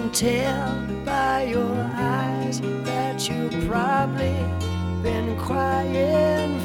can tell by your eyes that you've probably been crying